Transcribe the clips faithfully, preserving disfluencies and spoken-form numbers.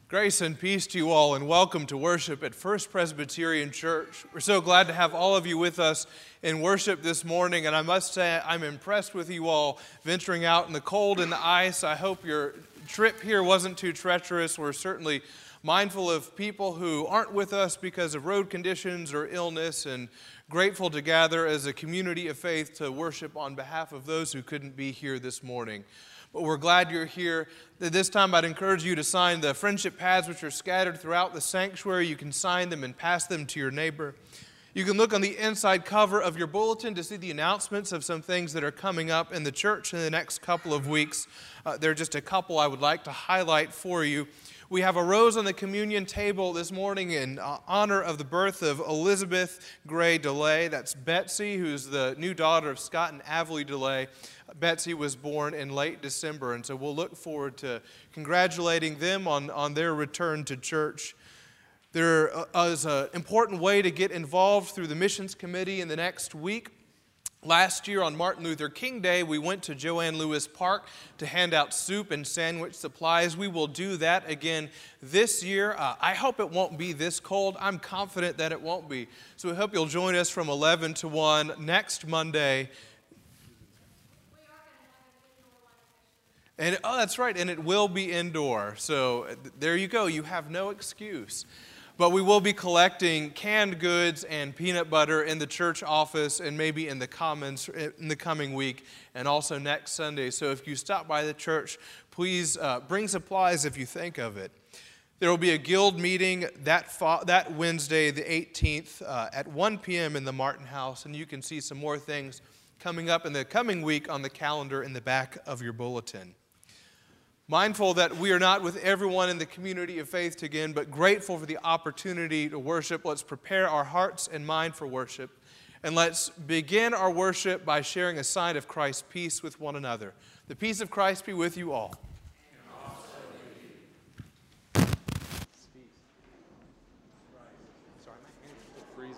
Grace and peace to you all, and welcome to worship at First Presbyterian Church. We're so glad to have all of you with us in worship this morning, and I must say I'm impressed with you all venturing out in the cold and the ice. I hope your trip here wasn't too treacherous. We're certainly mindful of people who aren't with us because of road conditions or illness, and grateful to gather as a community of faith to worship on behalf of those who couldn't be here this morning. But we're glad you're here. At this time, I'd encourage you to sign the friendship pads which are scattered throughout the sanctuary. You can sign them and pass them to your neighbor. You can look on the inside cover of your bulletin to see the announcements of some things that are coming up in the church in the next couple of weeks. Uh, there are just a couple I would like to highlight for you. We have a rose on the communion table this morning in uh, honor of the birth of Elizabeth Gray DeLay. That's Betsy, who's the new daughter of Scott and Avely DeLay. Betsy was born in late December, and so we'll look forward to congratulating them on, on their return to church. There is an important way to get involved through the missions committee in the next week. Last year on Martin Luther King Day, we went to Joanne Lewis Park to hand out soup and sandwich supplies. We will do that again this year. Uh, I hope it won't be this cold. I'm confident that it won't be. So we hope you'll join us from eleven to one next Monday. And oh, that's right, and it will be indoor. So there you go. You have no excuse. But we will be collecting canned goods and peanut butter in the church office and maybe in the commons in the coming week and also next Sunday. So if you stop by the church, please uh, bring supplies if you think of it. There will be a guild meeting that fa- that Wednesday, the eighteenth, uh, at one p.m. in the Martin House, and you can see some more things coming up in the coming week on the calendar in the back of your bulletin. Mindful that we are not with everyone in the community of faith again, but grateful for the opportunity to worship. Let's prepare our hearts and mind for worship. And let's begin our worship by sharing a sign of Christ's peace with one another. The peace of Christ be with you all. And also with you. Sorry, my hands are freezing.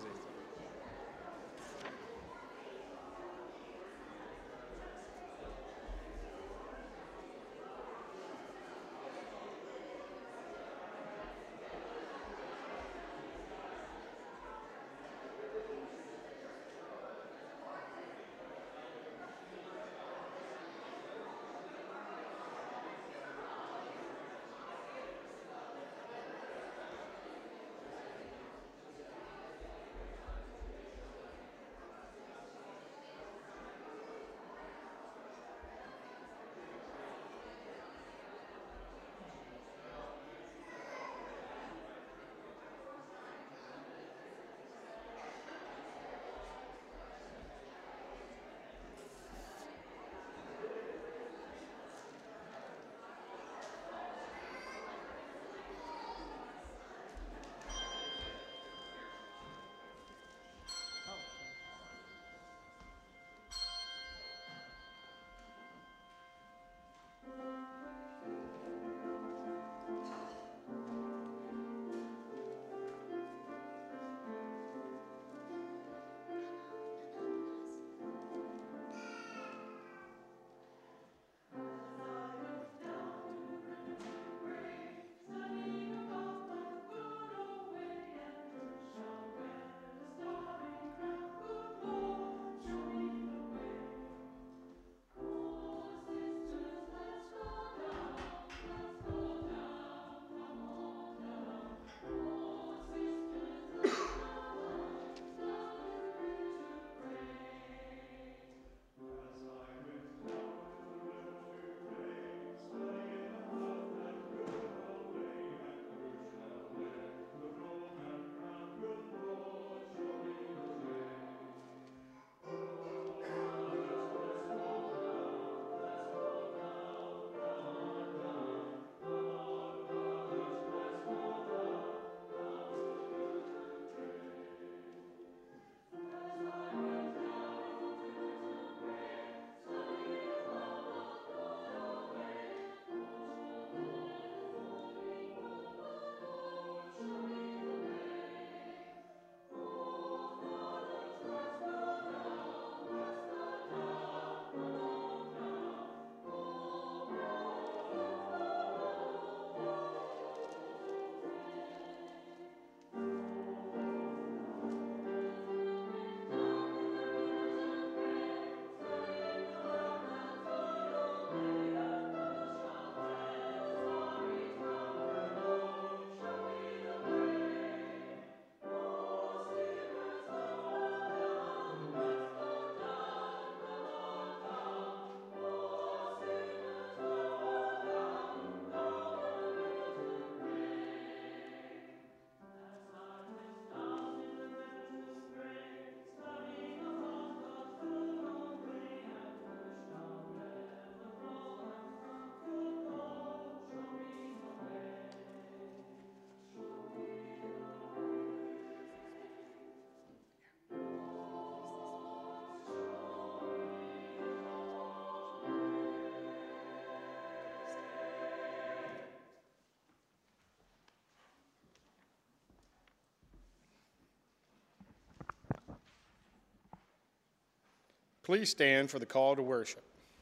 Please stand for the call to worship.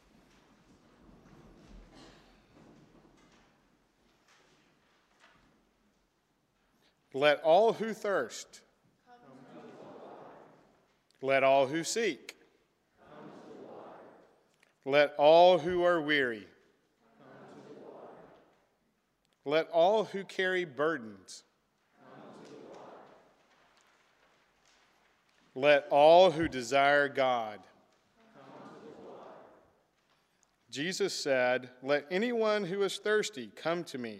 Let all who thirst, come to the water. Let all who seek, come to the water. Let all who are weary, come to the water. Let all who carry burdens, come to the water. Let all who desire God, come to the water. Jesus said, "Let anyone who is thirsty come to me.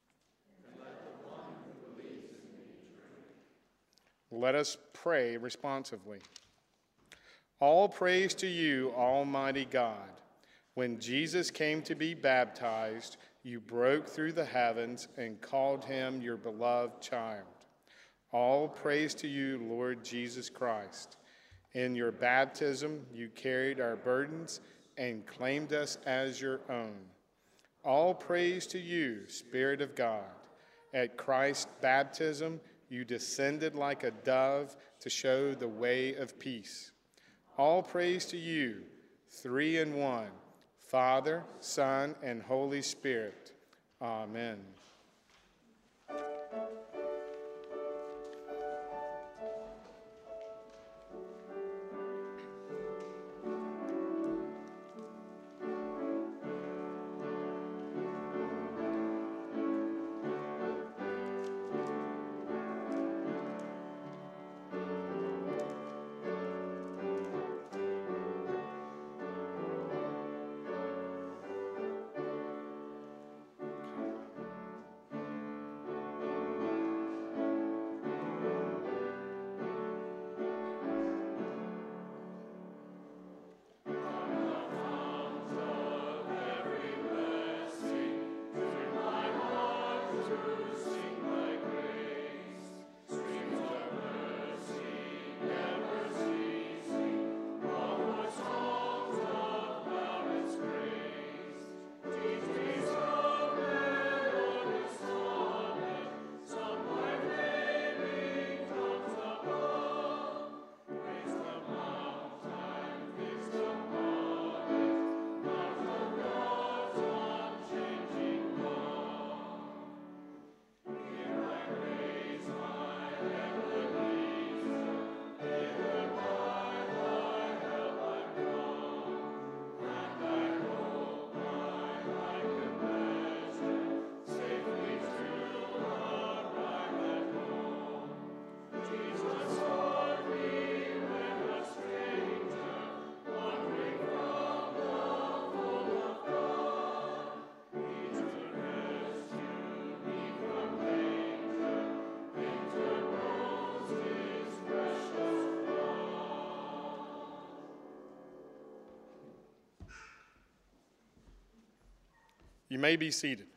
Let us pray responsively. All praise to you, Almighty God. When Jesus came to be baptized, you broke through the heavens and called him your beloved child. All praise to you, Lord Jesus Christ. In your baptism, you carried our burdens and claimed us as your own. All praise to you, Spirit of God. At Christ's baptism, you descended like a dove to show the way of peace. All praise to you, three in one, Father, Son, and Holy Spirit. Amen. You may be seated.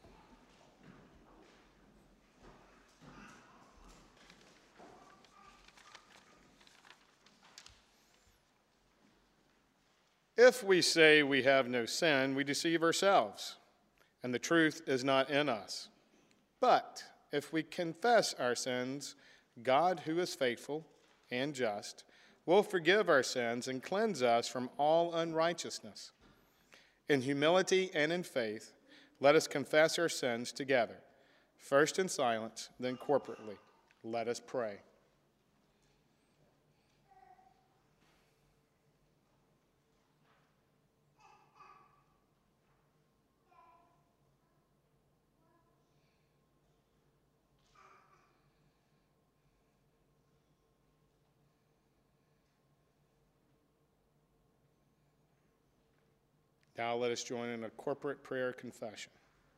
If we say we have no sin, we deceive ourselves, and the truth is not in us. But if we confess our sins, God, who is faithful and just, will forgive our sins and cleanse us from all unrighteousness. In humility and in faith, let us confess our sins together, first in silence, then corporately. Let us pray. Now let us join in a corporate prayer confession.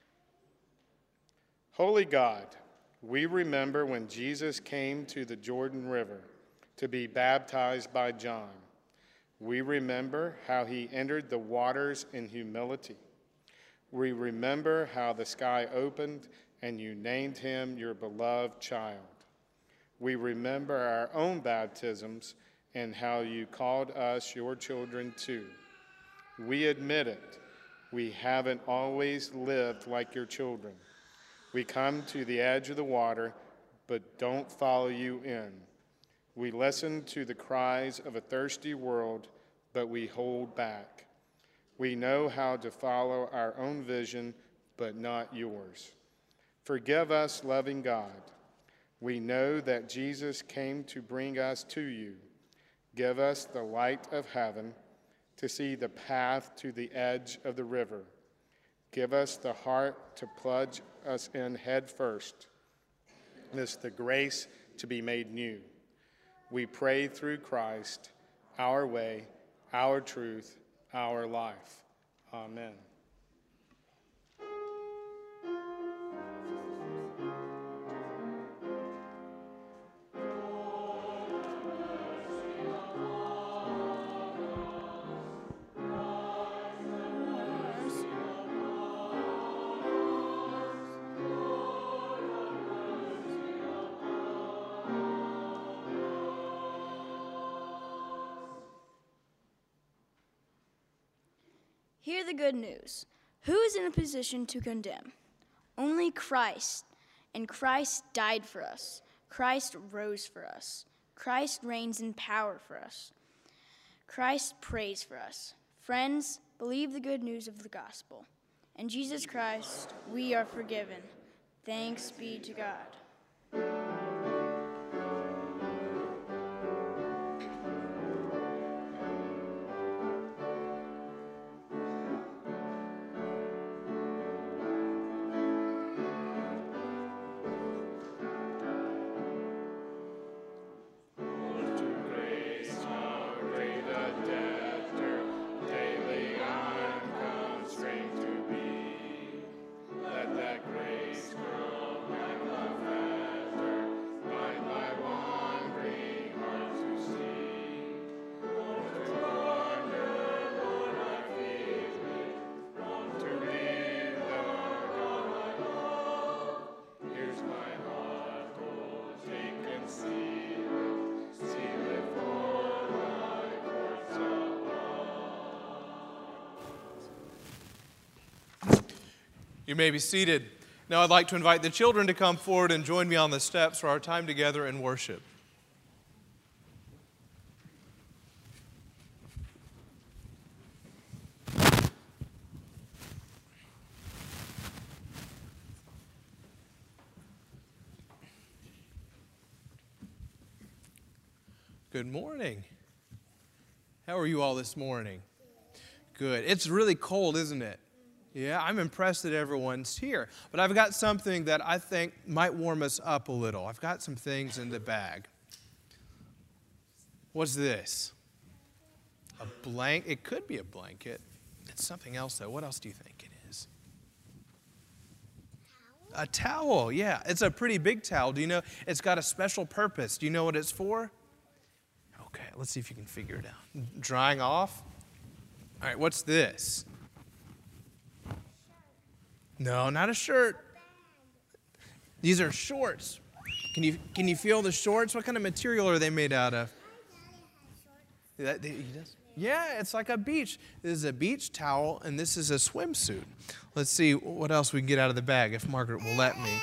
Holy God, we remember when Jesus came to the Jordan River to be baptized by John. We remember how he entered the waters in humility. We remember how the sky opened and you named him your beloved child. We remember our own baptisms and how you called us your children too. We admit it. We haven't always lived like your children. We come to the edge of the water, but don't follow you in. We listen to the cries of a thirsty world, but we hold back. We know how to follow our own vision, but not yours. Forgive us, loving God. We know that Jesus came to bring us to you. Give us the light of heaven to see the path to the edge of the river. Give us the heart to plunge us in head first. Give us the grace to be made new. We pray through Christ, our way, our truth, our life. Amen. Hear the good news. Who is in a position to condemn? Only Christ. And Christ died for us. Christ rose for us. Christ reigns in power for us. Christ prays for us. Friends, believe the good news of the gospel. In Jesus Christ, we are forgiven. Thanks be to God. You may be seated. Now I'd like to invite the children to come forward and join me on the steps for our time together in worship. Good morning. How are you all this morning? Good. It's really cold, isn't it? Yeah, I'm impressed that everyone's here. But I've got something that I think might warm us up a little. I've got some things in the bag. What's this? A blanket? It could be a blanket. It's something else, though. What else do you think it is? Towel? A towel, yeah. It's a pretty big towel. Do you know? It's got a special purpose. Do you know what it's for? Okay, let's see if you can figure it out. Drying off? All right, what's this? No, not a shirt. These are shorts. Can you can you feel the shorts? What kind of material are they made out of? That, he does? Yeah, it's like a beach. This is a beach towel, and this is a swimsuit. Let's see what else we can get out of the bag, if Margaret will let me.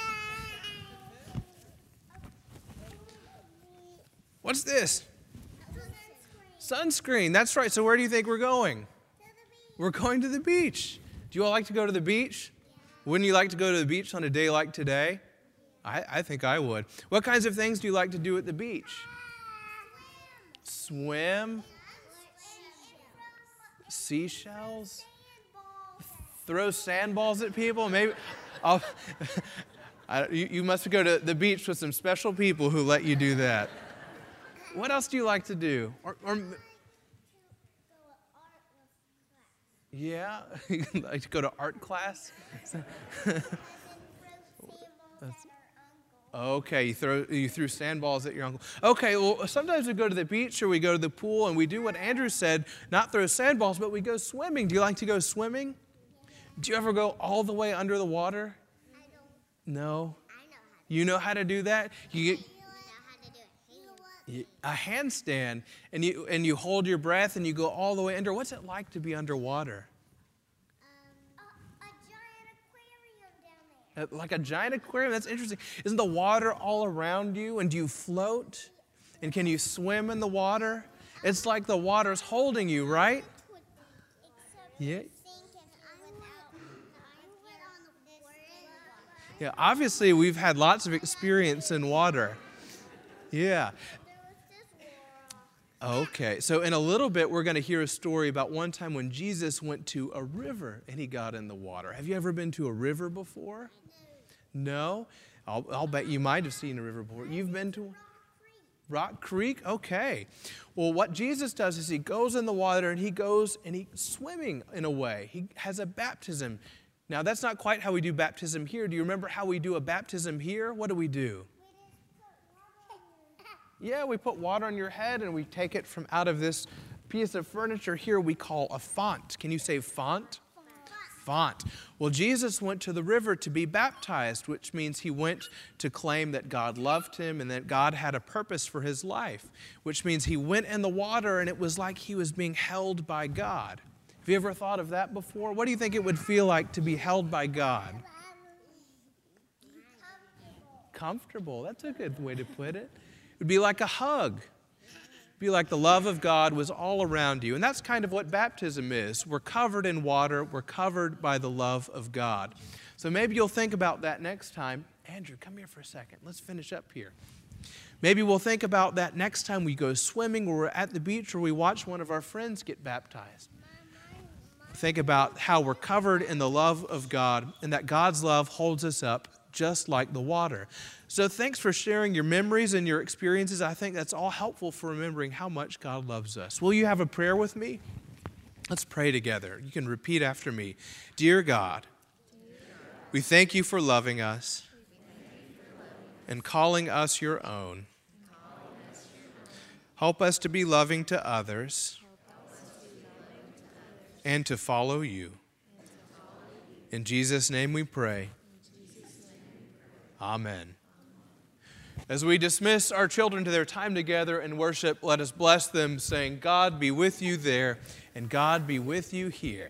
What's this? Sunscreen. That's right. So where do you think we're going? We're going to the beach. Do you all like to go to the beach? Wouldn't you like to go to the beach on a day like today? I, I think I would. What kinds of things do you like to do at the beach? Swim? Seashells? Throw sandballs at people? Maybe. I'll, I, you, you must go to the beach with some special people who let you do that. What else do you like to do? Or, or yeah, you like to go to art class? Okay, you throw you threw sandballs at your uncle. Okay, well, sometimes we go to the beach or we go to the pool and we do what Andrew said, not throw sandballs, but we go swimming. Do you like to go swimming? Do you ever go all the way under the water? I don't. No? I know how to. You know how to do that? You get You a handstand, and you and you hold your breath and you go all the way under. What's it like to be underwater? Um, a, a giant aquarium down there. Uh, Like a giant aquarium? That's interesting. Isn't the water all around you, and do you float? And can you swim in the water? It's like the water's holding you, right? Yeah. Yeah, obviously we've had lots of experience in water. Yeah. Okay, so in a little bit we're going to hear a story about one time when Jesus went to a river and he got in the water. Have you ever been to a river before? No? I'll, I'll bet you might have seen a river before. You've been to Rock Creek? Okay. Well, what Jesus does is he goes in the water and he goes and he's swimming in a way. He has a baptism. Now, that's not quite how we do baptism here. Do you remember how we do a baptism here? What do we do? Yeah, we put water on your head and we take it from out of this piece of furniture here we call a font. Can you say font? Font. Well, Jesus went to the river to be baptized, which means he went to claim that God loved him and that God had a purpose for his life, which means he went in the water and it was like he was being held by God. Have you ever thought of that before? What do you think it would feel like to be held by God? Comfortable. That's a good way to put it. It would be like a hug. It would be like the love of God was all around you. And that's kind of what baptism is. We're covered in water. We're covered by the love of God. So maybe you'll think about that next time. Andrew, come here for a second. Let's finish up here. Maybe we'll think about that next time we go swimming or we're at the beach or we watch one of our friends get baptized. Think about how we're covered in the love of God and that God's love holds us up just like the water. So thanks for sharing your memories and your experiences. I think that's all helpful for remembering how much God loves us. Will you have a prayer with me? Let's pray together. You can repeat after me. Dear God, we thank you for loving us and calling us your own. Help us to be loving to others and to follow you. In Jesus' name we pray. Amen. As we dismiss our children to their time together in worship, let us bless them, saying, God be with you there, and God be with you here.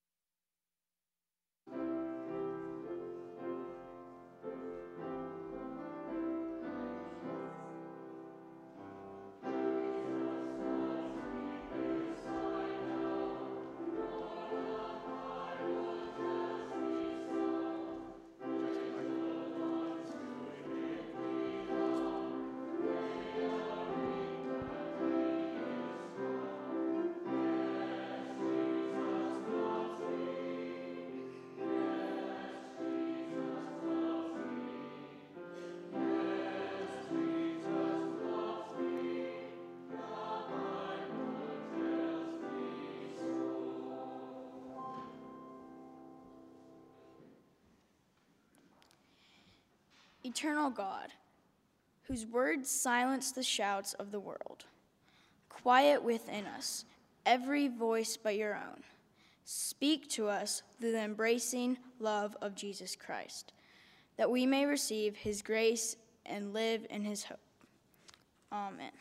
Eternal God, whose words silence the shouts of the world, quiet within us every voice but your own. Speak to us through the embracing love of Jesus Christ, that we may receive his grace and live in his hope. Amen.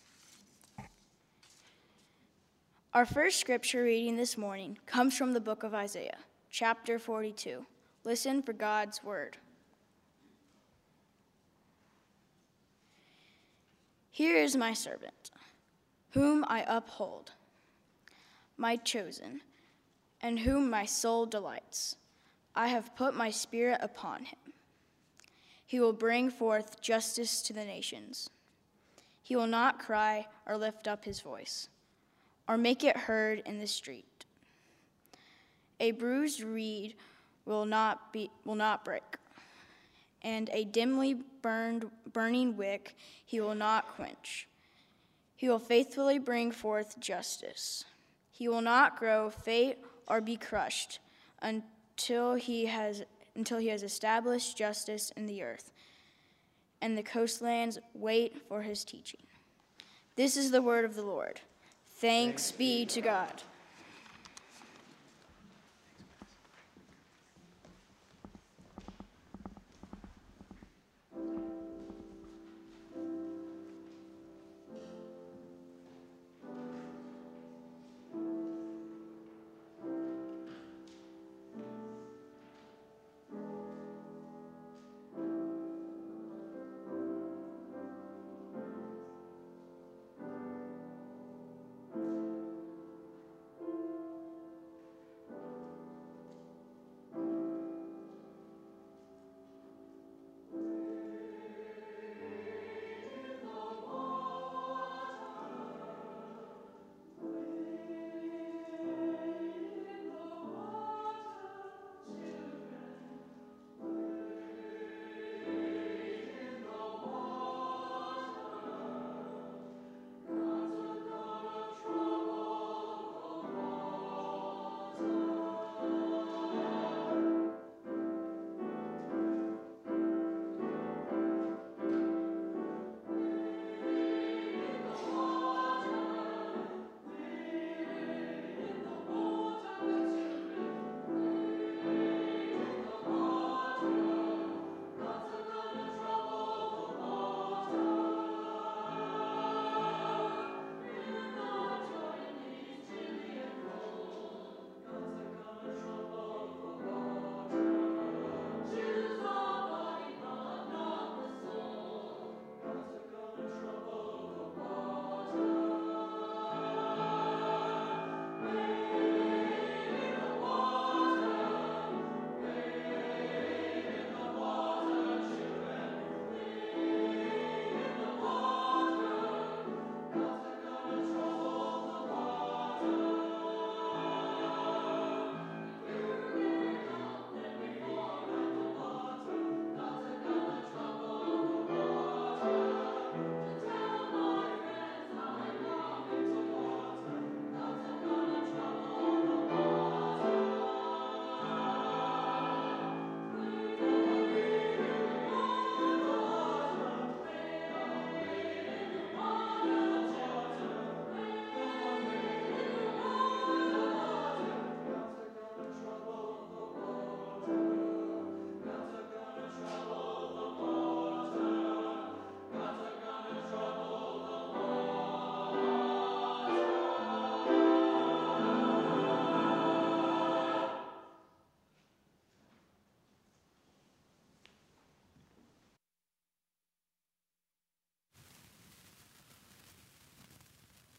Our first scripture reading this morning comes from the book of Isaiah, chapter forty-two. Listen for God's word. Here is my servant, whom I uphold, my chosen, in whom my soul delights. I have put my spirit upon him. He will bring forth justice to the nations. He will not cry or lift up his voice, or make it heard in the street. A bruised reed will not be will not break, and a dimly burned, burning wick he will not quench. He will faithfully bring forth justice. He will not grow faint or be crushed until he has until he has established justice in the earth, and the coastlands wait for his teaching. This is the word of the Lord. Thanks be to God.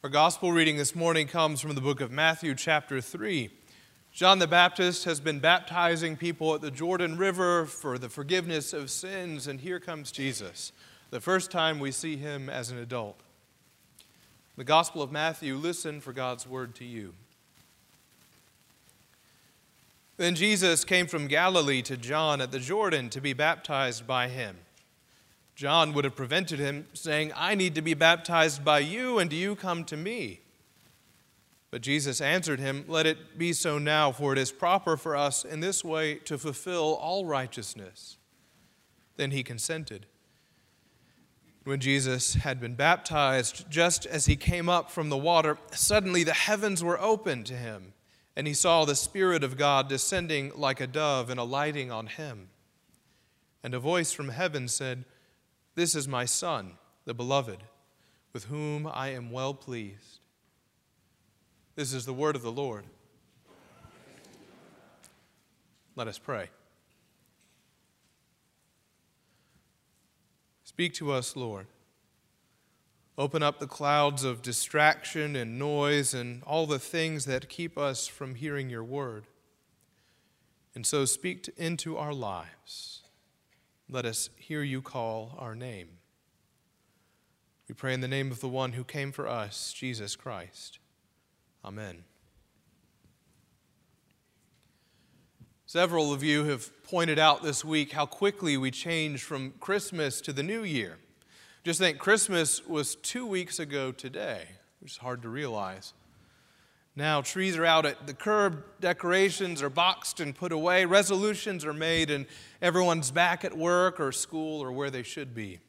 Our gospel reading this morning comes from the book of Matthew, chapter three. John the Baptist has been baptizing people at the Jordan River for the forgiveness of sins, and here comes Jesus, the first time we see him as an adult. The Gospel of Matthew, listen for God's word to you. Then Jesus came from Galilee to John at the Jordan to be baptized by him. John would have prevented him, saying, "I need to be baptized by you, and do you come to me?" But Jesus answered him, "Let it be so now, for it is proper for us in this way to fulfill all righteousness." Then he consented. When Jesus had been baptized, just as he came up from the water, suddenly the heavens were opened to him, and he saw the Spirit of God descending like a dove and alighting on him. And a voice from heaven said, "This is my Son, the beloved, with whom I am well pleased." This is the word of the Lord. Let us pray. Speak to us, Lord. Open up the clouds of distraction and noise and all the things that keep us from hearing your word. And so speak to, into our lives. Let us hear you call our name. We pray in the name of the one who came for us, Jesus Christ. Amen. Several of you have pointed out this week how quickly we change from Christmas to the new year. Just think, Christmas was two weeks ago today, which is hard to realize. Now trees are out at the curb, decorations are boxed and put away, resolutions are made, and everyone's back at work or school or where they should be.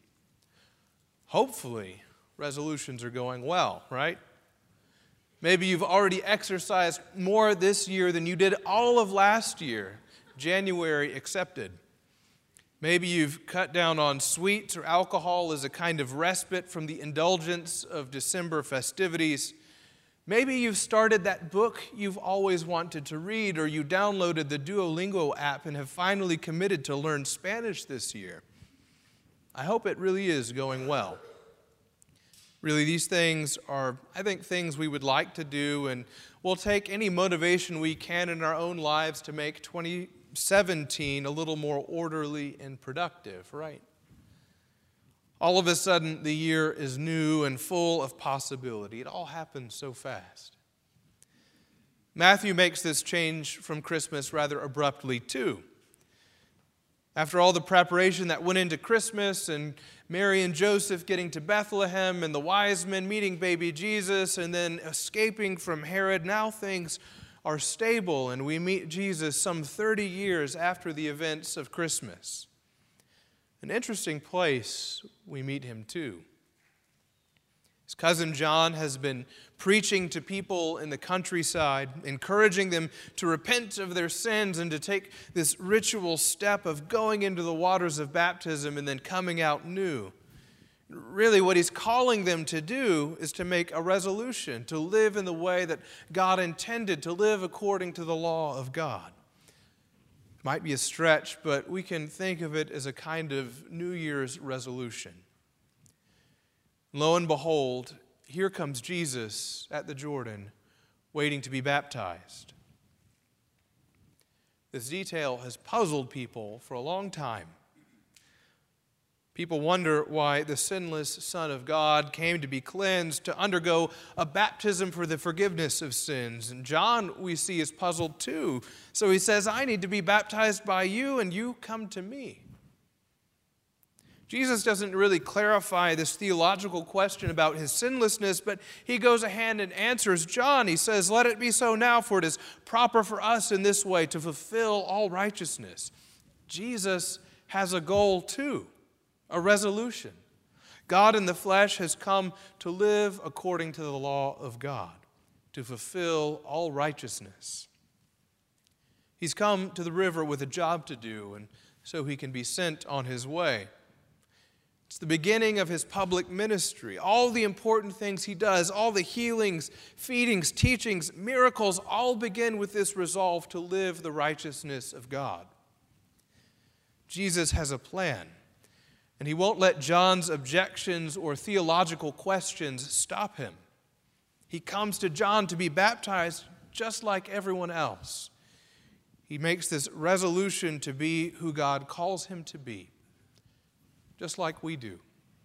Hopefully, resolutions are going well, right? Maybe you've already exercised more this year than you did all of last year, January accepted. Maybe you've cut down on sweets or alcohol as a kind of respite from the indulgence of December festivities. Maybe you've started that book you've always wanted to read, or you downloaded the Duolingo app and have finally committed to learn Spanish this year. I hope it really is going well. Really, these things are, I think, things we would like to do, and we'll take any motivation we can in our own lives to make twenty seventeen a little more orderly and productive, right? All of a sudden, the year is new and full of possibility. It all happens so fast. Matthew makes this change from Christmas rather abruptly, too. After all the preparation that went into Christmas, and Mary and Joseph getting to Bethlehem, and the wise men meeting baby Jesus, and then escaping from Herod, now things are stable, and we meet Jesus some thirty years after the events of Christmas. An interesting place we meet him too. His cousin John has been preaching to people in the countryside, encouraging them to repent of their sins and to take this ritual step of going into the waters of baptism and then coming out new. Really, what he's calling them to do is to make a resolution, to live in the way that God intended, to live according to the law of God. Might be a stretch, but we can think of it as a kind of New Year's resolution. Lo and behold, here comes Jesus at the Jordan, waiting to be baptized. This detail has puzzled people for a long time. People wonder why the sinless Son of God came to be cleansed, to undergo a baptism for the forgiveness of sins. And John, we see, is puzzled too. So he says, "I need to be baptized by you, and you come to me." Jesus doesn't really clarify this theological question about his sinlessness, but he goes ahead and answers John. He says, "Let it be so now, for it is proper for us in this way to fulfill all righteousness." Jesus has a goal too. A resolution. God in the flesh has come to live according to the law of God, to fulfill all righteousness. He's come to the river with a job to do, and so he can be sent on his way. It's the beginning of his public ministry. All the important things he does, all the healings, feedings, teachings, miracles, all begin with this resolve to live the righteousness of God. Jesus has a plan. And he won't let John's objections or theological questions stop him. He comes to John to be baptized just like everyone else. He makes this resolution to be who God calls him to be, just like we do.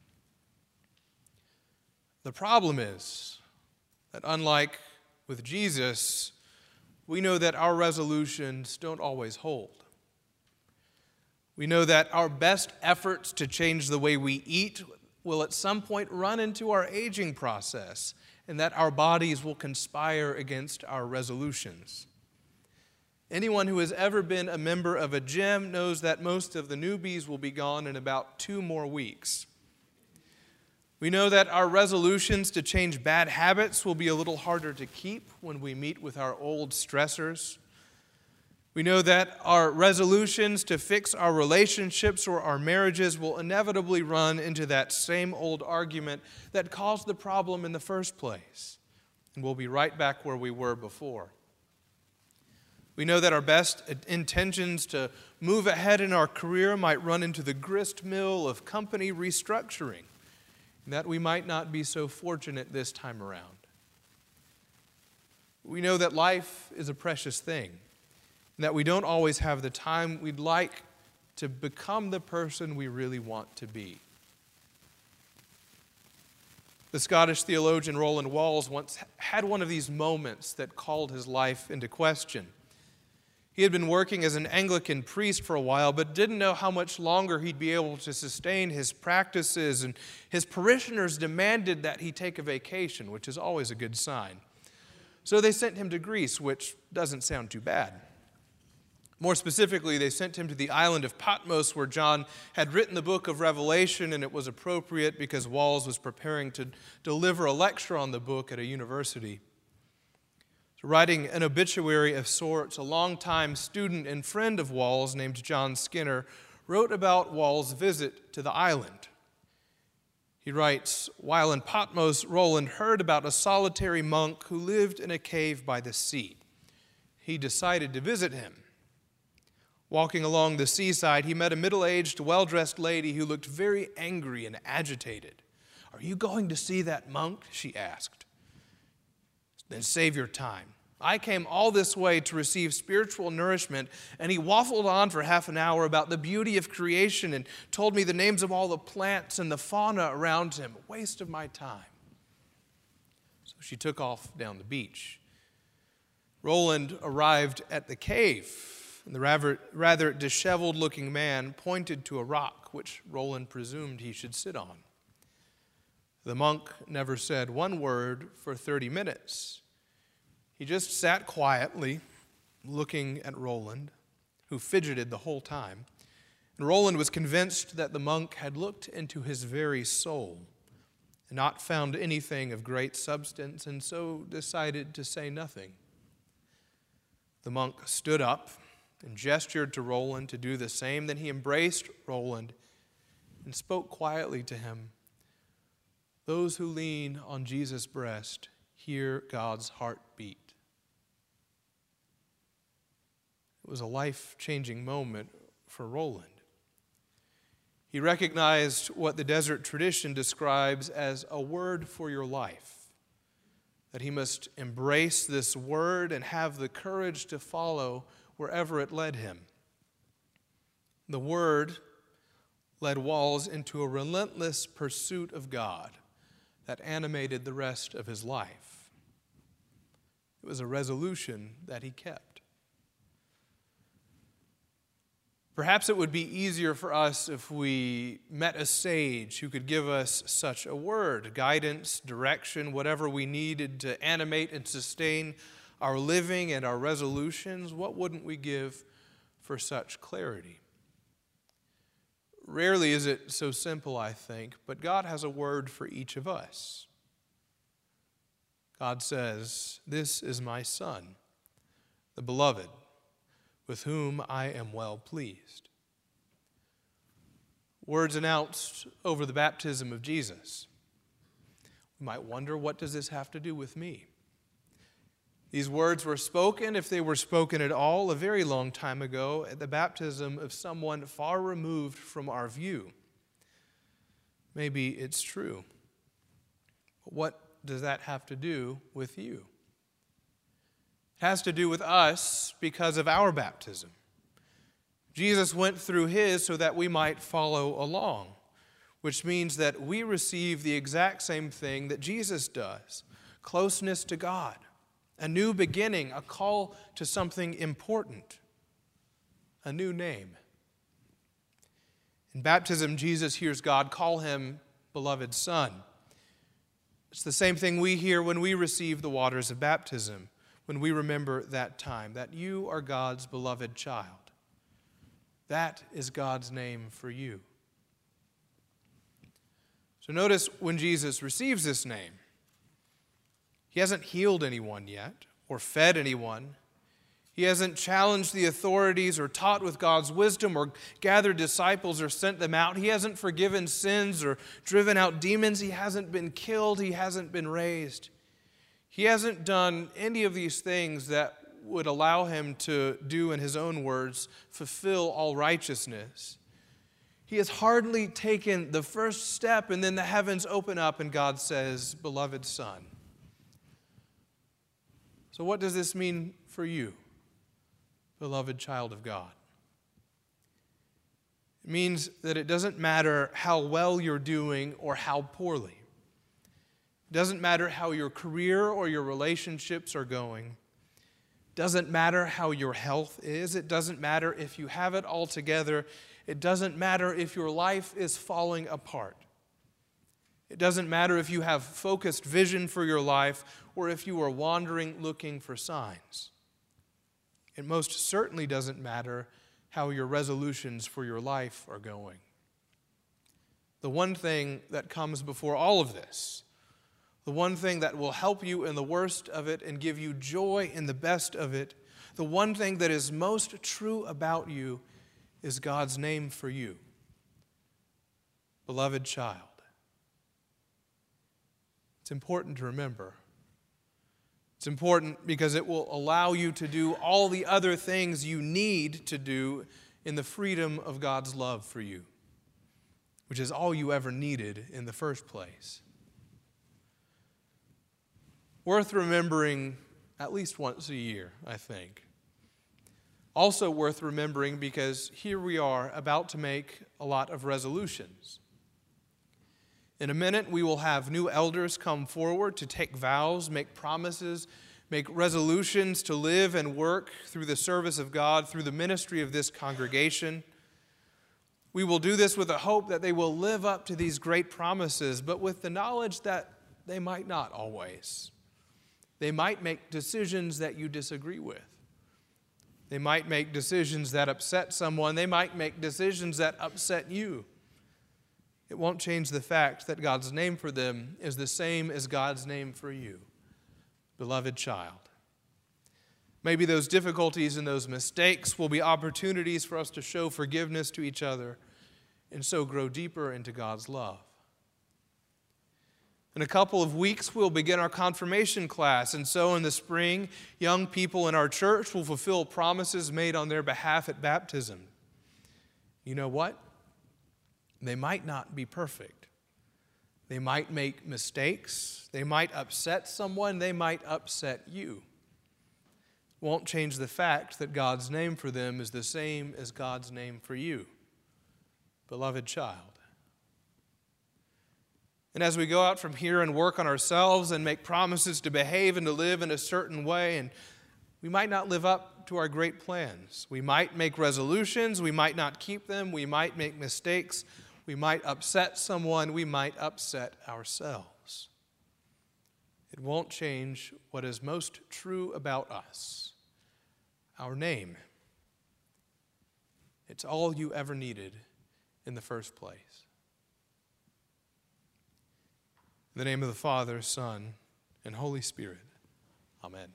The problem is that unlike with Jesus, we know that our resolutions don't always hold. We know that our best efforts to change the way we eat will at some point run into our aging process, and that our bodies will conspire against our resolutions. Anyone who has ever been a member of a gym knows that most of the newbies will be gone in about two more weeks. We know that our resolutions to change bad habits will be a little harder to keep when we meet with our old stressors. We know that our resolutions to fix our relationships or our marriages will inevitably run into that same old argument that caused the problem in the first place, and we'll be right back where we were before. We know that our best intentions to move ahead in our career might run into the grist mill of company restructuring, and that we might not be so fortunate this time around. We know that life is a precious thing, and that we don't always have the time we'd like to become the person we really want to be. The Scottish theologian Roland Walls once had one of these moments that called his life into question. He had been working as an Anglican priest for a while, but didn't know how much longer he'd be able to sustain his practices, and his parishioners demanded that he take a vacation, which is always a good sign. So they sent him to Greece, which doesn't sound too bad. More specifically, they sent him to the island of Patmos, where John had written the book of Revelation, and it was appropriate because Walls was preparing to deliver a lecture on the book at a university. Writing an obituary of sorts, a longtime student and friend of Walls named John Skinner wrote about Walls' visit to the island. He writes, "While in Patmos, Roland heard about a solitary monk who lived in a cave by the sea. He decided to visit him. Walking along the seaside, he met a middle-aged, well-dressed lady who looked very angry and agitated. 'Are you going to see that monk?' she asked. 'Then save your time. I came all this way to receive spiritual nourishment,' and he waffled on for half an hour about the beauty of creation and told me the names of all the plants and the fauna around him. A waste of my time." So she took off down the beach. Roland arrived at the cave, and the rather, rather disheveled-looking man pointed to a rock which Roland presumed he should sit on. The monk never said one word for thirty minutes. He just sat quietly, looking at Roland, who fidgeted the whole time. And Roland was convinced that the monk had looked into his very soul and not found anything of great substance, and so decided to say nothing. The monk stood up and gestured to Roland to do the same. Then he embraced Roland and spoke quietly to him. "Those who lean on Jesus' breast hear God's heartbeat." It was a life-changing moment for Roland. He recognized what the desert tradition describes as a word for your life, that he must embrace this word and have the courage to follow wherever it led him. The word led Walls into a relentless pursuit of God that animated the rest of his life. It was a resolution that he kept. Perhaps it would be easier for us if we met a sage who could give us such a word, guidance, direction, whatever we needed to animate and sustain our living and our resolutions. What wouldn't we give for such clarity? Rarely is it so simple, I think, but God has a word for each of us. God says, "This is my Son, the beloved, with whom I am well pleased." Words announced over the baptism of Jesus. We might wonder, what does this have to do with me? These words were spoken, if they were spoken at all, a very long time ago at the baptism of someone far removed from our view. Maybe it's true. But what does that have to do with you? It has to do with us because of our baptism. Jesus went through his so that we might follow along, which means that we receive the exact same thing that Jesus does: closeness to God, a new beginning, a call to something important, a new name. In baptism, Jesus hears God call him beloved Son. It's the same thing we hear when we receive the waters of baptism, when we remember that time, that you are God's beloved child. That is God's name for you. So notice when Jesus receives this name, he hasn't healed anyone yet or fed anyone. He hasn't challenged the authorities or taught with God's wisdom or gathered disciples or sent them out. He hasn't forgiven sins or driven out demons. He hasn't been killed. He hasn't been raised. He hasn't done any of these things that would allow him to do, in his own words, fulfill all righteousness. He has hardly taken the first step, and then the heavens open up and God says, beloved Son. So what does this mean for you, beloved child of God? It means that it doesn't matter how well you're doing or how poorly. It doesn't matter how your career or your relationships are going. It doesn't matter how your health is. It doesn't matter if you have it all together. It doesn't matter if your life is falling apart. It doesn't matter if you have focused vision for your life or if you are wandering looking for signs. It most certainly doesn't matter how your resolutions for your life are going. The one thing that comes before all of this, the one thing that will help you in the worst of it and give you joy in the best of it, the one thing that is most true about you is God's name for you. Beloved child. It's important to remember. It's important because it will allow you to do all the other things you need to do in the freedom of God's love for you, which is all you ever needed in the first place. Worth remembering at least once a year, I think. Also worth remembering because here we are about to make a lot of resolutions. In a minute, we will have new elders come forward to take vows, make promises, make resolutions to live and work through the service of God, through the ministry of this congregation. We will do this with the hope that they will live up to these great promises, but with the knowledge that they might not always. They might make decisions that you disagree with. They might make decisions that upset someone. They might make decisions that upset you. It won't change the fact that God's name for them is the same as God's name for you, beloved child. Maybe those difficulties and those mistakes will be opportunities for us to show forgiveness to each other and so grow deeper into God's love. In a couple of weeks, we'll begin our confirmation class, and so in the spring, young people in our church will fulfill promises made on their behalf at baptism. You know what? They might not be perfect. They might make mistakes. They might upset someone. They might upset you. Won't change the fact that God's name for them is the same as God's name for you, beloved child. And as we go out from here and work on ourselves and make promises to behave and to live in a certain way, and we might not live up to our great plans. We might make resolutions. We might not keep them. We might make mistakes. We might upset someone. We might upset ourselves. It won't change what is most true about us, our name. It's all you ever needed in the first place. In the name of the Father, Son, and Holy Spirit. Amen.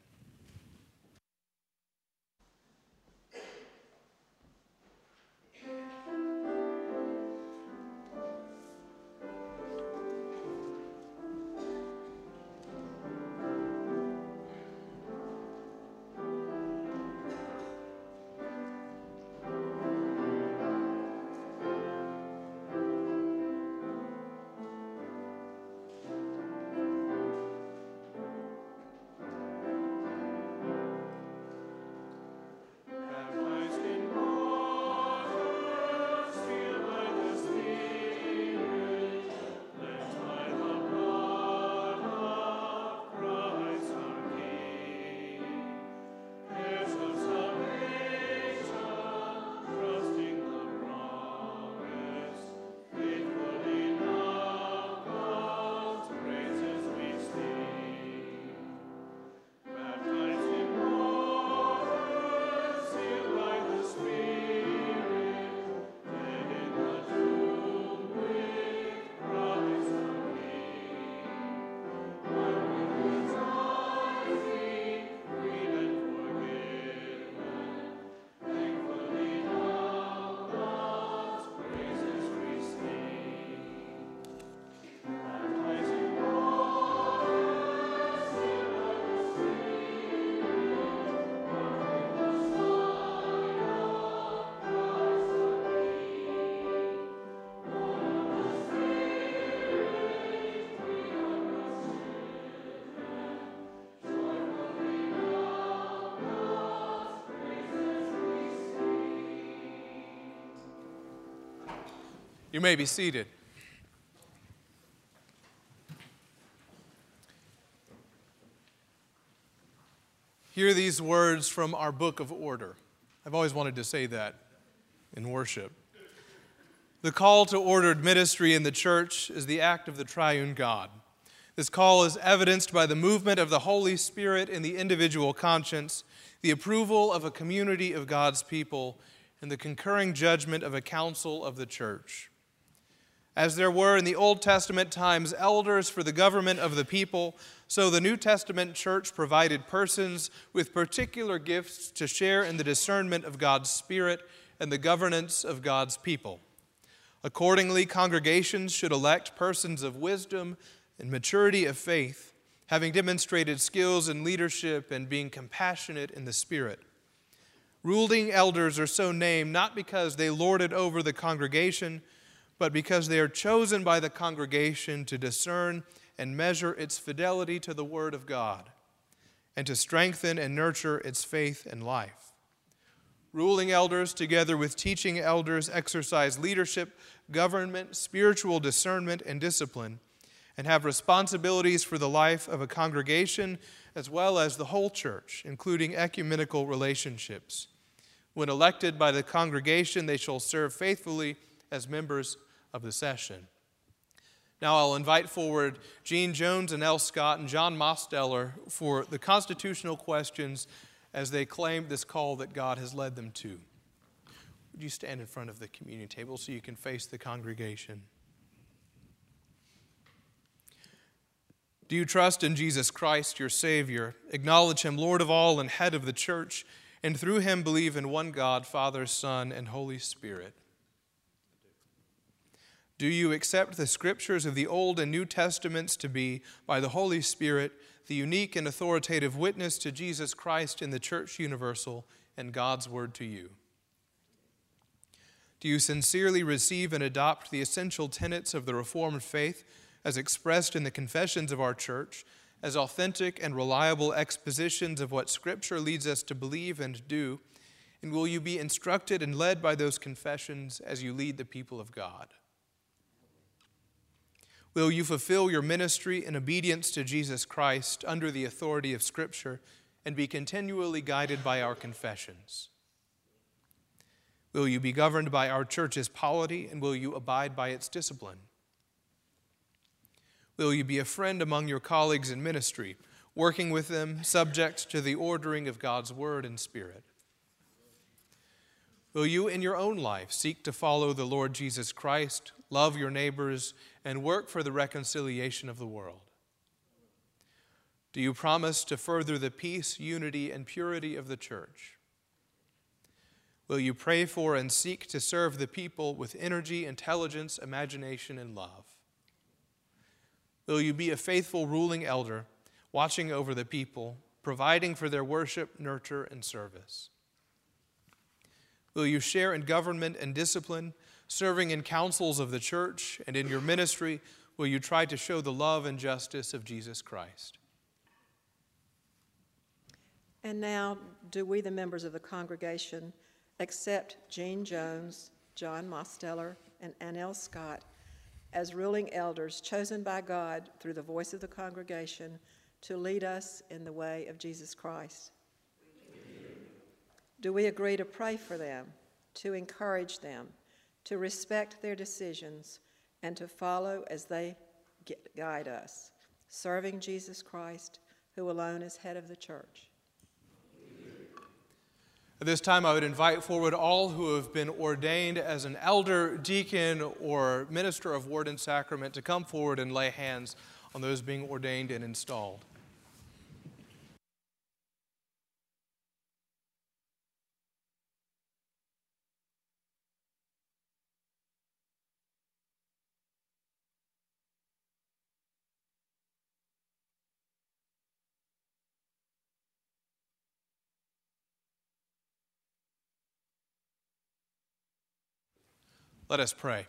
You may be seated. Hear these words from our book of order. I've always wanted to say that in worship. The call to ordered ministry in the church is the act of the triune God. This call is evidenced by the movement of the Holy Spirit in the individual conscience, the approval of a community of God's people, and the concurring judgment of a council of the church. As there were in the Old Testament times elders for the government of the people, so the New Testament church provided persons with particular gifts to share in the discernment of God's Spirit and the governance of God's people. Accordingly, congregations should elect persons of wisdom and maturity of faith, having demonstrated skills in leadership and being compassionate in the Spirit. Ruling elders are so named not because they lord it over the congregation, but because they are chosen by the congregation to discern and measure its fidelity to the Word of God, and to strengthen and nurture its faith and life. Ruling elders, together with teaching elders, exercise leadership, government, spiritual discernment, and discipline, and have responsibilities for the life of a congregation as well as the whole church, including ecumenical relationships. When elected by the congregation, they shall serve faithfully as members of the session. Now I'll invite forward Gene Jones and Elle Scott and John Mosteller for the constitutional questions as they claim this call that God has led them to. Would you stand in front of the communion table so you can face the congregation? Do you trust in Jesus Christ, your Savior, acknowledge Him Lord of all and head of the church, and through Him believe in one God, Father, Son, and Holy Spirit? Do you accept the Scriptures of the Old and New Testaments to be, by the Holy Spirit, the unique and authoritative witness to Jesus Christ in the Church Universal and God's Word to you? Do you sincerely receive and adopt the essential tenets of the Reformed faith as expressed in the confessions of our church, as authentic and reliable expositions of what Scripture leads us to believe and do? And will you be instructed and led by those confessions as you lead the people of God? Will you fulfill your ministry in obedience to Jesus Christ under the authority of Scripture and be continually guided by our confessions? Will you be governed by our church's polity, and will you abide by its discipline? Will you be a friend among your colleagues in ministry, working with them subject to the ordering of God's Word and Spirit? Will you in your own life seek to follow the Lord Jesus Christ, love your neighbors, and work for the reconciliation of the world? Do you promise to further the peace, unity, and purity of the church? Will you pray for and seek to serve the people with energy, intelligence, imagination, and love? Will you be a faithful ruling elder, watching over the people, providing for their worship, nurture, and service? Will you share in government and discipline, serving in councils of the church, and in your ministry, will you try to show the love and justice of Jesus Christ? And now, do we, the members of the congregation, accept Gene Jones, John Mosteller, and Elle Scott as ruling elders chosen by God through the voice of the congregation to lead us in the way of Jesus Christ? Do we agree to pray for them, to encourage them, to respect their decisions, and to follow as they guide us, serving Jesus Christ, who alone is head of the church? At this time, I would invite forward all who have been ordained as an elder, deacon, or minister of word and sacrament to come forward and lay hands on those being ordained and installed. Let us pray.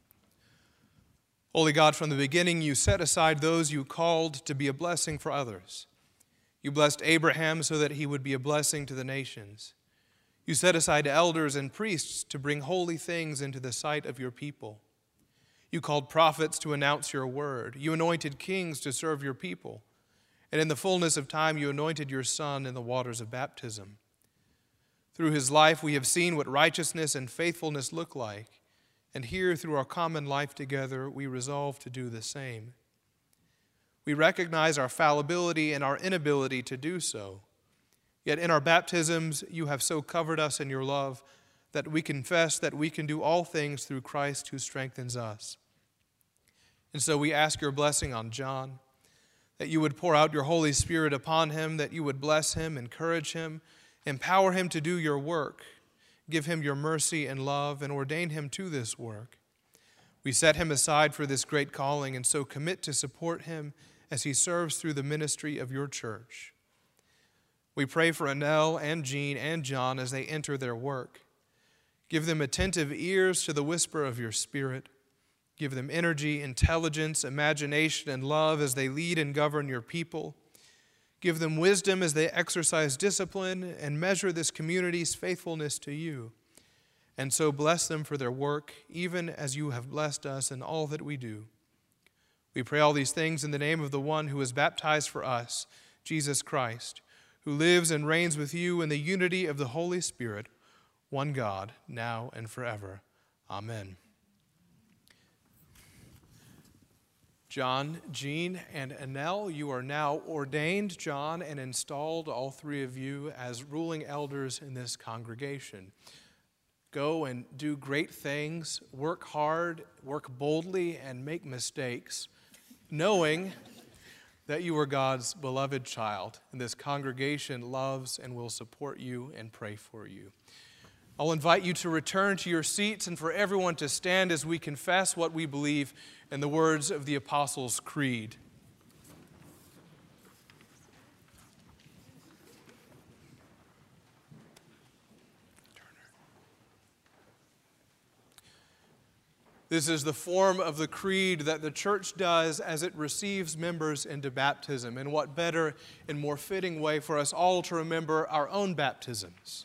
Holy God, from the beginning you set aside those you called to be a blessing for others. You blessed Abraham so that he would be a blessing to the nations. You set aside elders and priests to bring holy things into the sight of your people. You called prophets to announce your word. You anointed kings to serve your people. And in the fullness of time, you anointed your Son in the waters of baptism. Through his life, we have seen what righteousness and faithfulness look like. And here, through our common life together, we resolve to do the same. We recognize our fallibility and our inability to do so. Yet in our baptisms, you have so covered us in your love that we confess that we can do all things through Christ who strengthens us. And so we ask your blessing on John, that you would pour out your Holy Spirit upon him, that you would bless him, encourage him, empower him to do your work, give him your mercy and love, and ordain him to this work. We set him aside for this great calling and so commit to support him as he serves through the ministry of your church. We pray for Annelle and Jean and John as they enter their work. Give them attentive ears to the whisper of your Spirit. Give them energy, intelligence, imagination, and love as they lead and govern your people. Give them wisdom as they exercise discipline and measure this community's faithfulness to you. And so bless them for their work, even as you have blessed us in all that we do. We pray all these things in the name of the one who was baptized for us, Jesus Christ, who lives and reigns with you in the unity of the Holy Spirit, one God, now and forever. Amen. John, Jean, and Annelle, you are now ordained, John, and installed, all three of you, as ruling elders in this congregation. Go and do great things, work hard, work boldly, and make mistakes, knowing that you are God's beloved child, and this congregation loves and will support you and pray for you. I'll invite you to return to your seats and for everyone to stand as we confess what we believe in the words of the Apostles' Creed. This is the form of the creed that the church does as it receives members into baptism. And what better and more fitting way for us all to remember our own baptisms?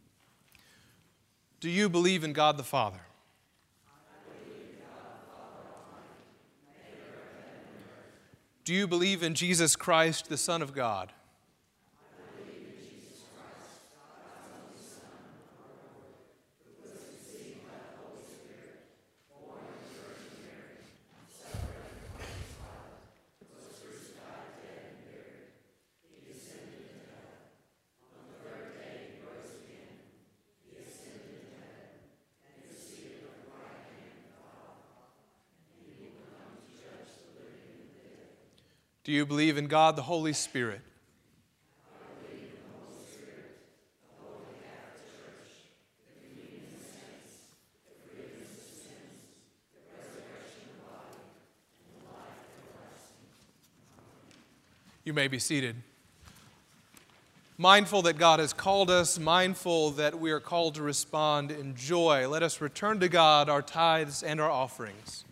Do you believe in God the Father? I believe in God the Father Almighty, maker of heaven and earth. Do you believe in Jesus Christ, the Son of God? I believe in Jesus Christ, God's only Son, our Lord, who was conceived by the Holy Spirit, born of the Virgin Mary, suffered under Pontius Pilate, was crucified, dead, and buried. He descended into hell. On the third day he rose again. He ascended into heaven, and is seated on the right hand of the Father. And he will come to judge the living and the dead. Do you believe in God the Holy Spirit? I believe in the Holy Spirit, the Holy Catholic Church, the communion of saints, the forgiveness of sins, the resurrection of the body, and the life everlasting. You may be seated. Mindful that God has called us, mindful that we are called to respond in joy, let us return to God our tithes and our offerings.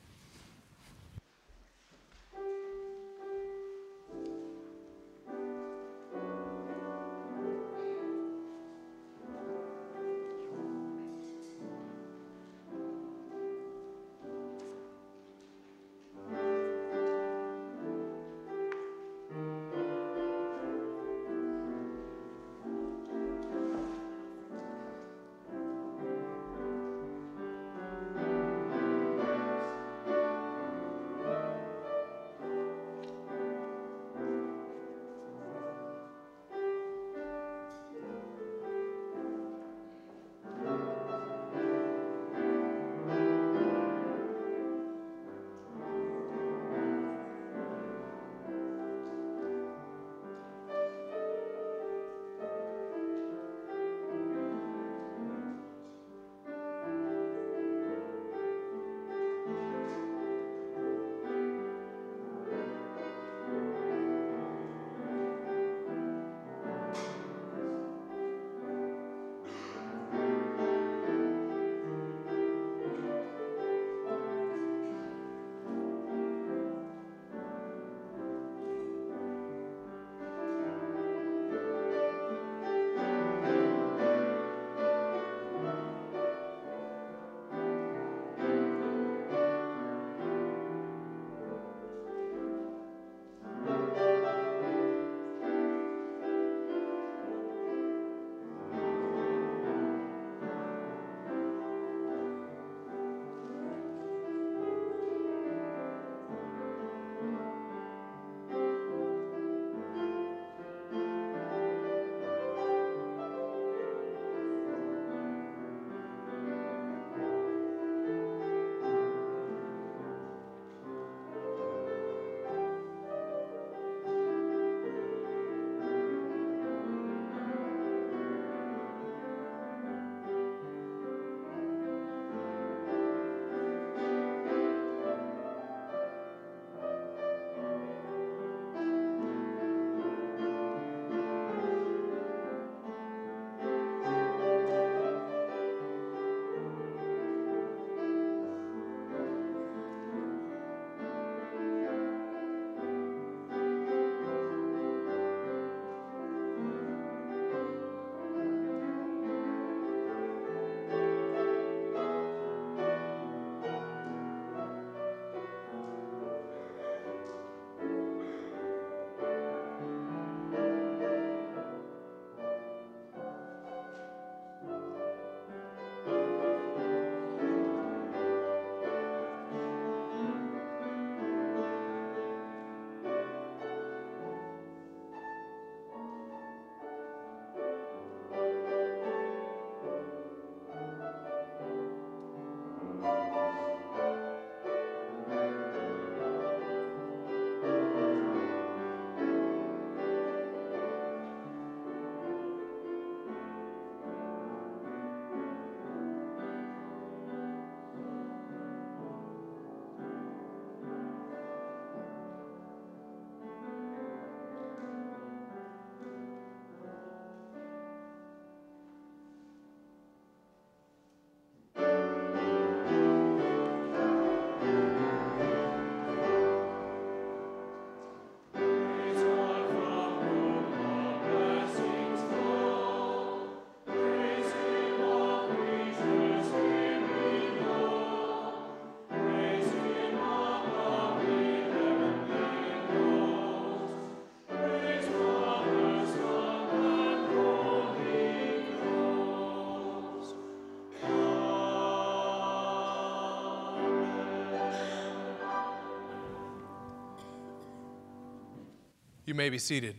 You may be seated.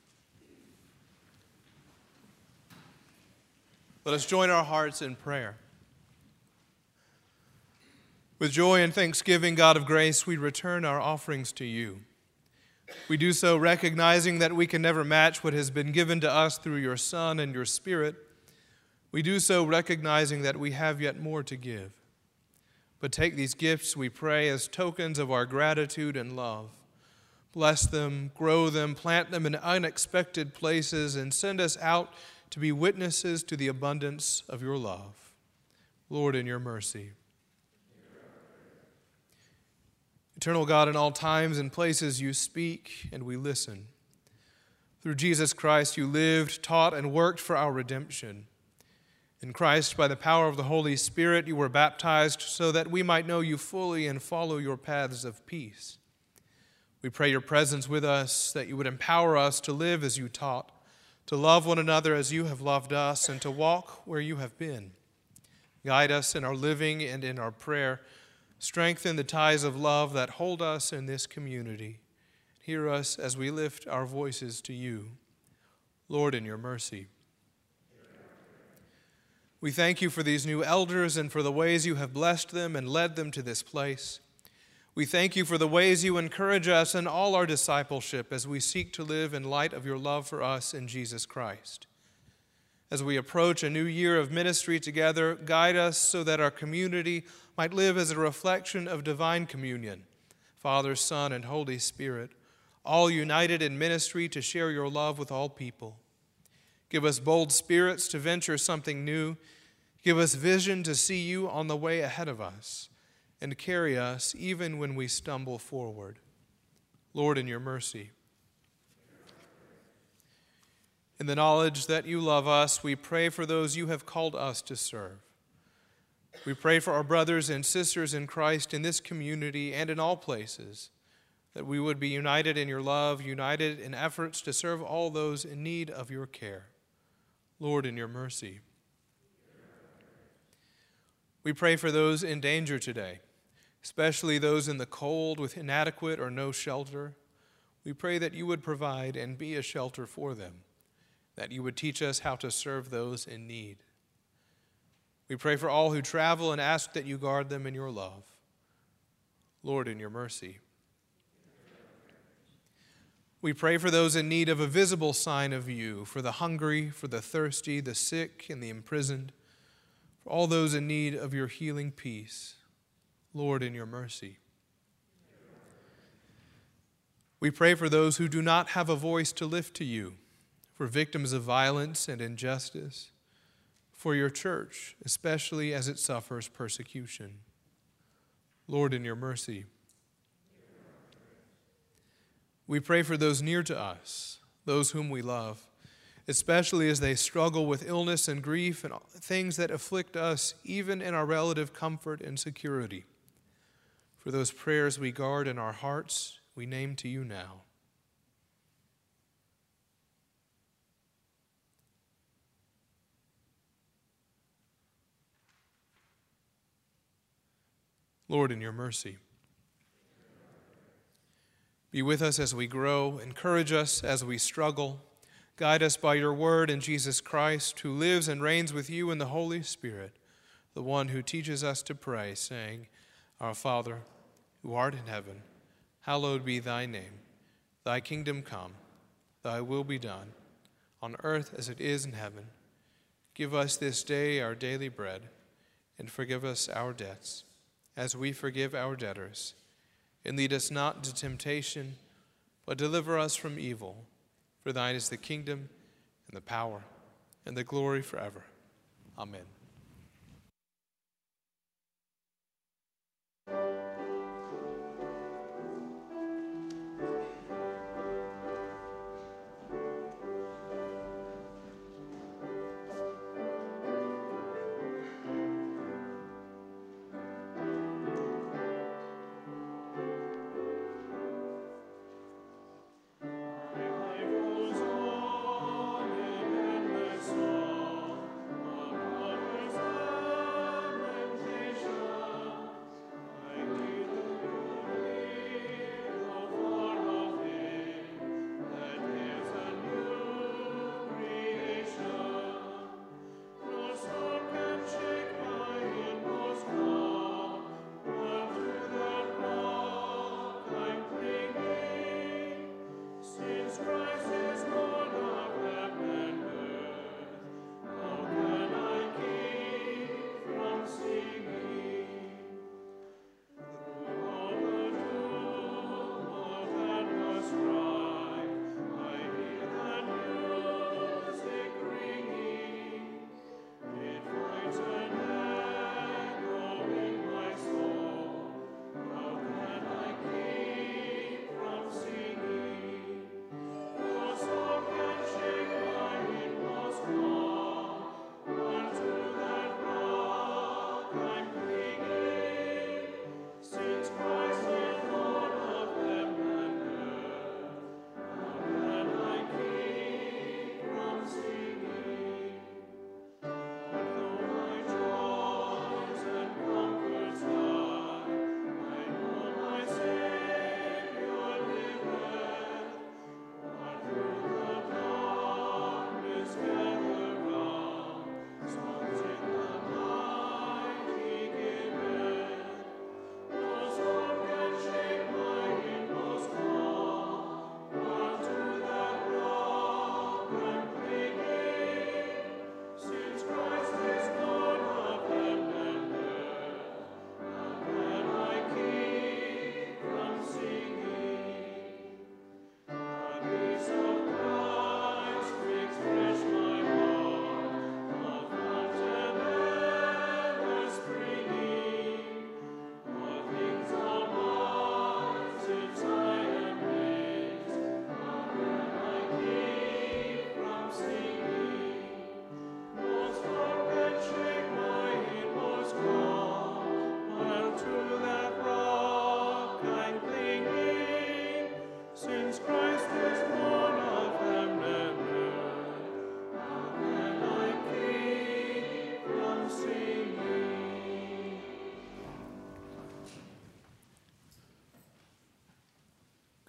Let us join our hearts in prayer. With joy and thanksgiving, God of grace, we return our offerings to you. We do so recognizing that we can never match what has been given to us through your Son and your Spirit. We do so recognizing that we have yet more to give. But take these gifts, we pray, as tokens of our gratitude and love. Bless them, grow them, plant them in unexpected places, and send us out to be witnesses to the abundance of your love. Lord, in your mercy. Eternal God, in all times and places you speak and we listen. Through Jesus Christ you lived, taught, and worked for our redemption. In Christ, by the power of the Holy Spirit, you were baptized so that we might know you fully and follow your paths of peace. We pray your presence with us, that you would empower us to live as you taught, to love one another as you have loved us, and to walk where you have been. Guide us in our living and in our prayer. Strengthen the ties of love that hold us in this community. Hear us as we lift our voices to you. Lord, in your mercy. We thank you for these new elders and for the ways you have blessed them and led them to this place. We thank you for the ways you encourage us in all our discipleship as we seek to live in light of your love for us in Jesus Christ. As we approach a new year of ministry together, guide us so that our community might live as a reflection of divine communion, Father, Son, and Holy Spirit, all united in ministry to share your love with all people. Give us bold spirits to venture something new. Give us vision to see you on the way ahead of us, and carry us even when we stumble forward. Lord, in your mercy. In the knowledge that you love us, we pray for those you have called us to serve. We pray for our brothers and sisters in Christ in this community and in all places, that we would be united in your love, united in efforts to serve all those in need of your care. Lord, in your mercy. We pray for those in danger today, especially those in the cold with inadequate or no shelter. We pray that you would provide and be a shelter for them, that you would teach us how to serve those in need. We pray for all who travel and ask that you guard them in your love. Lord, in your mercy. We pray for those in need of a visible sign of you, for the hungry, for the thirsty, the sick, and the imprisoned, for all those in need of your healing peace. Lord, in your mercy. We pray for those who do not have a voice to lift to you, for victims of violence and injustice, for your church, especially as it suffers persecution. Lord, in your mercy. We pray for those near to us, those whom we love, especially as they struggle with illness and grief and things that afflict us, even in our relative comfort and security. For those prayers we guard in our hearts, we name to you now. Lord, in your mercy. Be with us as we grow, encourage us as we struggle, guide us by your word in Jesus Christ, who lives and reigns with you in the Holy Spirit, the one who teaches us to pray, saying, Our Father, who art in heaven, hallowed be thy name. Thy kingdom come, thy will be done, on earth as it is in heaven. Give us this day our daily bread, and forgive us our debts, as we forgive our debtors. And lead us not into temptation, but deliver us from evil. For thine is the kingdom, and the power, and the glory forever. Amen.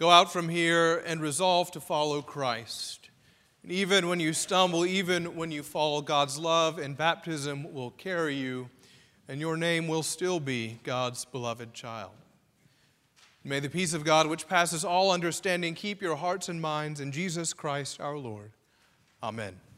Go out from here and resolve to follow Christ. And even when you stumble, even when you fall, God's love and baptism will carry you, and your name will still be God's beloved child. May the peace of God, which passes all understanding, keep your hearts and minds in Jesus Christ our Lord. Amen.